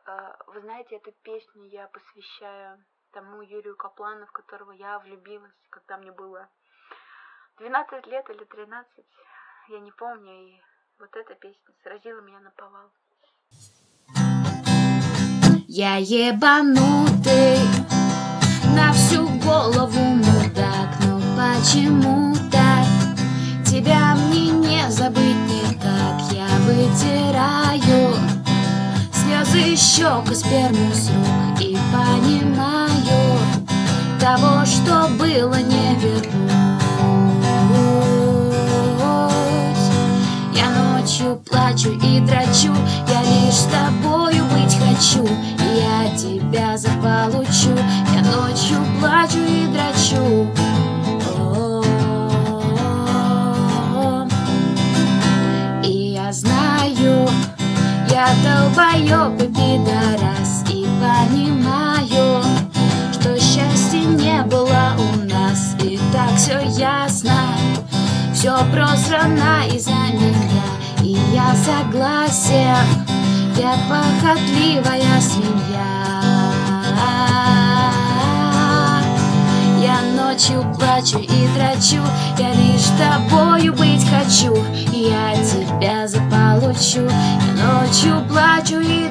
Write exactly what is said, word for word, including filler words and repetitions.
Э, Вы знаете, эту песню я посвящаю тому Юрию Каплану, в которого я влюбилась, когда мне было двенадцать лет или тринадцать, я не помню, и вот эта песня сразила меня наповал. Я ебанутый, на всю голову мудак, но почему-то тебя мне не забыть никак. Я вытираю слезы щек и сперму с рук и понимаю, того, что было, не вернуть. Я ночью плачу и драчу, я лишь с тобою быть хочу, и я тебя заполучу. Я ночью плачу и драчу. И я знаю, я долбоёб и пидорас, и понимаю, что счастья не было у нас, и так все ясно, все просрано из-за меня, и я согласен, я похотливая свинья. Я ночью плачу и драчу, я лишь с тобою быть хочу, и я тебя заполучу. Я ночью плачу и